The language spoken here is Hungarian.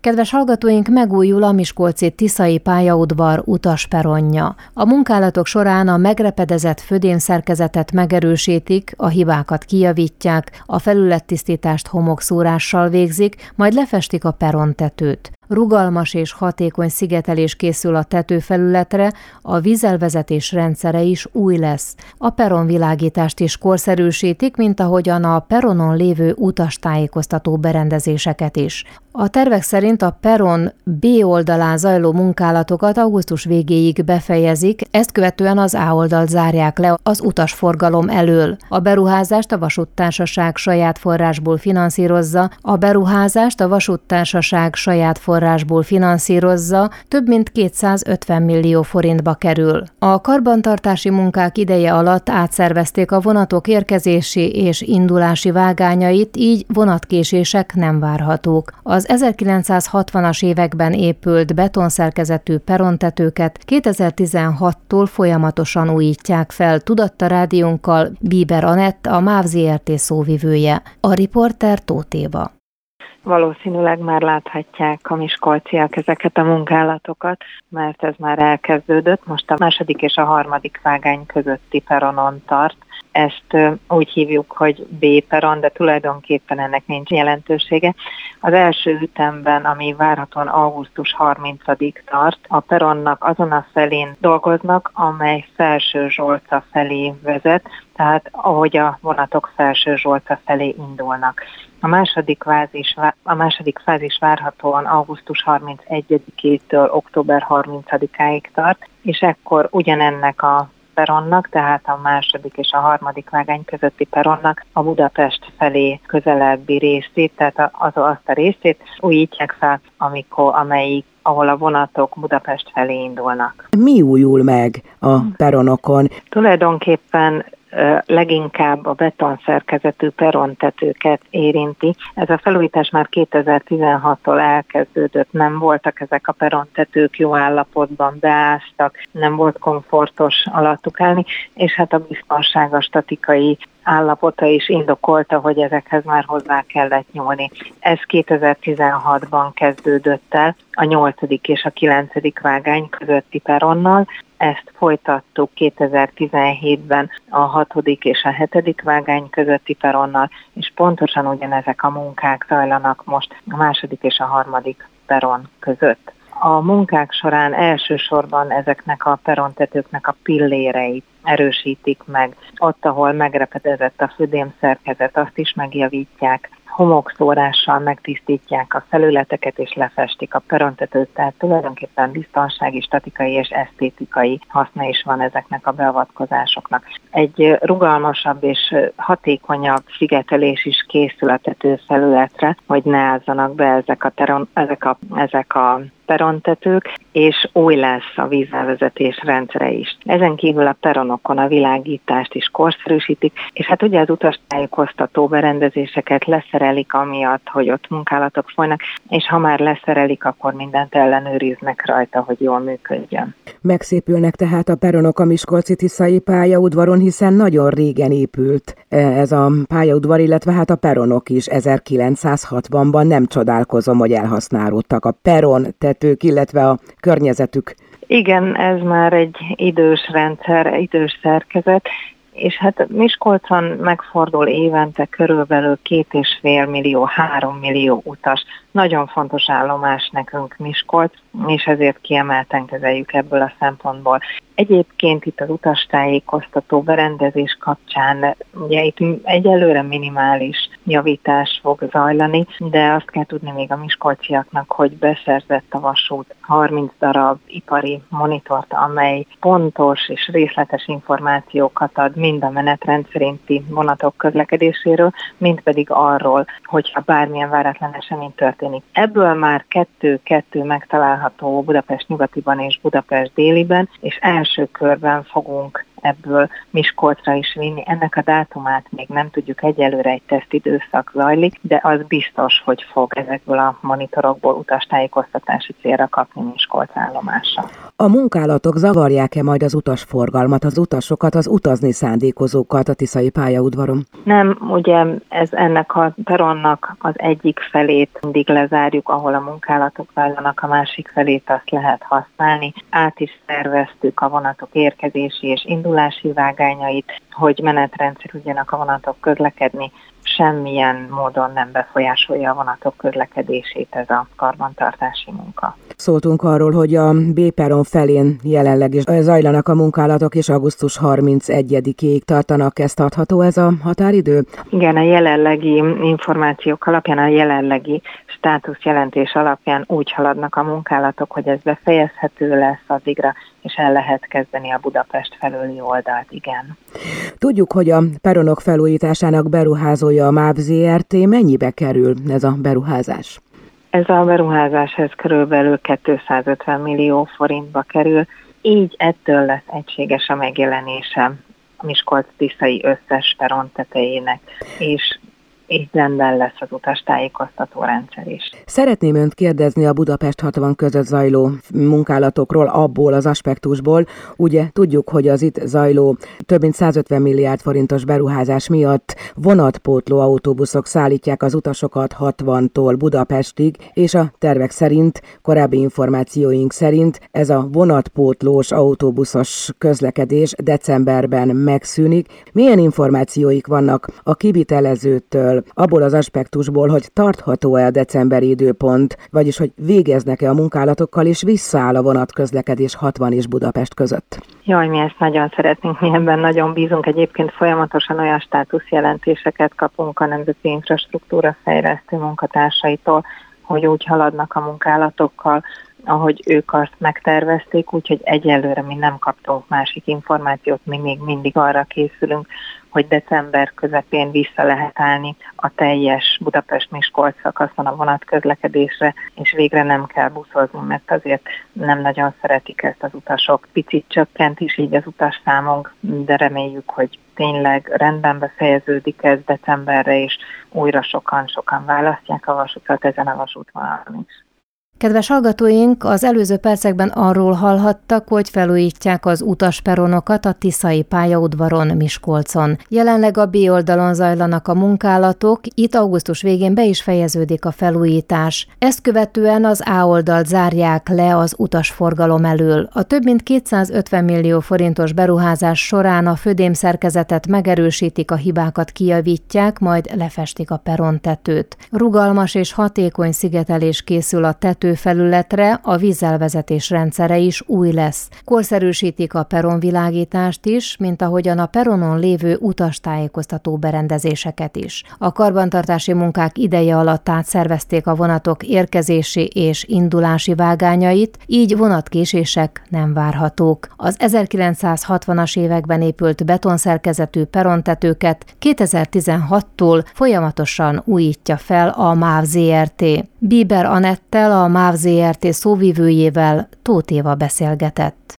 Kedves hallgatóink, megújul a miskolci Tiszai pályaudvar utasperonja. A munkálatok során a megrepedezett födémszerkezetet megerősítik, a hibákat kijavítják, a felülettisztítást homokszórással végzik, majd lefestik a perontetőt. Rugalmas és hatékony szigetelés készül a tetőfelületre, a vízelvezetés rendszere is új lesz. A peronvilágítást is korszerűsítik, mint ahogyan a peronon lévő utastájékoztató berendezéseket is. A tervek szerint a peron B oldalán zajló munkálatokat augusztus végéig befejezik, ezt követően az A oldalt zárják le az utasforgalom elől. A beruházást a vasúttársaság saját forrásból finanszírozza, több mint 250 millió forintba kerül. A karbantartási munkák ideje alatt átszervezték a vonatok érkezési és indulási vágányait, így vonatkésések nem várhatók. Az 1960-as években épült betonszerkezetű perontetőket 2016-tól folyamatosan újítják fel, tudatta rádiónkkal Bieber Anett, a MÁV Zrt. Szóvivője. A riporter Tóth Éva. Valószínűleg már láthatják a miskolciak ezeket a munkálatokat, mert ez már elkezdődött, most a második és a harmadik vágány közötti peronon tart. Ezt úgy hívjuk, hogy B-peron, de tulajdonképpen ennek nincs jelentősége. Az első ütemben, ami várhatóan augusztus 30-ig tart, a peronnak azon a felén dolgoznak, amely Felső Zsolca felé vezet, tehát ahogy a vonatok Felső Zsolca felé indulnak. A második fázis várhatóan augusztus 31-től október 30-áig tart, és ekkor ugyanennek a peronnak, tehát a második és a harmadik vágány közötti peronnak a Budapest felé közelebbi részét, tehát azt a részét újítják fel, ahol a vonatok Budapest felé indulnak. Mi újul meg a peronokon? Tulajdonképpen leginkább a betonszerkezetű perontetőket érinti. Ez a felújítás már 2016-tól elkezdődött, nem voltak ezek a perontetők jó állapotban, beáztak, nem volt komfortos alattuk állni, és hát a biztonság, a statikai állapota is indokolta, hogy ezekhez már hozzá kellett nyúlni. Ez 2016-ban kezdődött el a 8. és a 9. vágány közötti peronnal. Ezt folytattuk 2017-ben a 6. és a 7. vágány közötti peronnal, és pontosan ugyanezek a munkák zajlanak most a 2. és a 3. peron között. A munkák során elsősorban ezeknek a perontetőknek a pilléreit erősítik meg. Ott, ahol megrepedezett a födémszerkezet, azt is megjavítják. Homokszórással megtisztítják a felületeket és lefestik a perontetőt, tehát tulajdonképpen biztonsági, statikai és esztétikai haszna is van ezeknek a beavatkozásoknak. Egy rugalmasabb és hatékonyabb szigetelés is készül a tetőfelületre, hogy ne ázzanak be ezek a perontetők, és új lesz a vízelvezetés rendszere is. Ezen kívül a peronokon a világítást is korszerűsítik, és hát ugye az utastájékoztató berendezéseket leszerelik amiatt, hogy ott munkálatok folynak, és ha már leszerelik, akkor mindent ellenőriznek rajta, hogy jól működjön. Megszépülnek tehát a peronok a miskolci-tiszai pályaudvaron, hiszen nagyon régen épült ez a pályaudvar, illetve hát a peronok is 1960-ban, nem csodálkozom, hogy elhasználódtak a perontetők, illetve a környezetük. Igen, ez már egy idős rendszer, idős szerkezet, és hát Miskolcon megfordul évente körülbelül 2,5 millió, 3 millió utas. Nagyon fontos állomás nekünk Miskolc, és ezért kiemelten kezeljük ebből a szempontból. Egyébként itt az utastájékoztató berendezés kapcsán ugye itt egyelőre minimális javítás fog zajlani, de azt kell tudni még a miskolciaknak, hogy beszerzett a vasút 30 darab ipari monitort, amely pontos és részletes információkat ad mind a menetrend szerinti vonatok közlekedéséről, mind pedig arról, hogyha bármilyen váratlan esemény történik. Ebből már kettő megtalálható Budapest nyugatiban és Budapest déliben, és első körben fogunk ebből Miskolcra is vinni. Ennek a dátumát még nem tudjuk, egyelőre egy tesztidőszak zajlik, de az biztos, hogy fog ezekből a monitorokból utastájékoztatási célra kapni Miskolc állomása. A munkálatok zavarják-e majd az utasforgalmat, az utasokat, az utazni szándékozókat a tiszai pályaudvaron? Nem, ugye ennek a peronnak az egyik felét mindig lezárjuk, ahol a munkálatok zajlanak, a másik felét azt lehet használni. Át is szerveztük a vonatok érkezési és indulási vágányait, hogy menetrendszerűen a vonatok közlekedni, semmilyen módon nem befolyásolja a vonatok közlekedését ez a karbantartási munka. Szóltunk arról, hogy a B-peron felén jelenleg is zajlanak a munkálatok, és augusztus 31-ig tartanak. Ez tartható ez a határidő? Igen, a jelenlegi információk alapján, a jelenlegi státuszjelentés alapján úgy haladnak a munkálatok, hogy ez befejezhető lesz addigra, és el lehet kezdeni a Budapest felőli oldalt, igen. Tudjuk, hogy a peronok felújításának beruházója a MÁV Zrt. Mennyibe kerül ez a beruházás? Ez a beruházás körülbelül 250 millió forintba kerül, így ettől lesz egységes a megjelenése a Miskolc-Tiszai összes peron tetejének, és így rendben lesz az utastájékoztató rendszer is. Szeretném önt kérdezni a Budapest 60 között zajló munkálatokról, abból az aspektusból. Ugye tudjuk, hogy az itt zajló több mint 150 milliárd forintos beruházás miatt vonatpótló autóbuszok szállítják az utasokat 60-tól Budapestig, és a tervek szerint, korábbi információink szerint ez a vonatpótlós autóbuszos közlekedés decemberben megszűnik. Milyen információik vannak a kivitelezőtől, abból az aspektusból, hogy tartható-e a decemberi időpont, vagyis hogy végeznek-e a munkálatokkal, és visszaáll a vonatközlekedés 60 és Budapest között? Jaj, mi ezt nagyon szeretnénk, mi ebben nagyon bízunk. Egyébként folyamatosan olyan státuszjelentéseket kapunk a Nemzeti Infrastruktúra Fejlesztő munkatársaitól, hogy úgy haladnak a munkálatokkal, ahogy ők azt megtervezték, úgyhogy egyelőre mi nem kaptunk másik információt, mi még mindig arra készülünk, hogy december közepén vissza lehet állni a teljes Budapest-Miskolc szakaszon a vonatközlekedésre, és végre nem kell buszozni, mert azért nem nagyon szeretik ezt az utasok. Picit csökkent is így az utasszámunk, de reméljük, hogy tényleg rendben befejeződik ez decemberre, és újra sokan választják a vasutat ezen a vasútvonalon is. Kedves hallgatóink, az előző percekben arról hallhattak, hogy felújítják az utasperonokat a Tiszai pályaudvaron Miskolcon. Jelenleg a B oldalon zajlanak a munkálatok, itt augusztus végén be is fejeződik a felújítás. Ezt követően az A oldalt zárják le az utasforgalom elől. A több mint 250 millió forintos beruházás során a födémszerkezetet megerősítik, a hibákat kijavítják, majd lefestik a perontetőt. Rugalmas és hatékony szigetelés készül a tetőfelületre, a vízelvezetés rendszere is új lesz. Korszerűsítik a peronvilágítást is, mint ahogyan a peronon lévő utastájékoztató berendezéseket is. A karbantartási munkák ideje alatt átszervezték a vonatok érkezési és indulási vágányait, így vonatkésések nem várhatók. Az 1960-as években épült betonszerkezetű perontetőket 2016-tól folyamatosan újítja fel a MÁV Zrt. Bieber Anettel, a MÁV Zrt. Szóvivőjével Tóth Éva beszélgetett.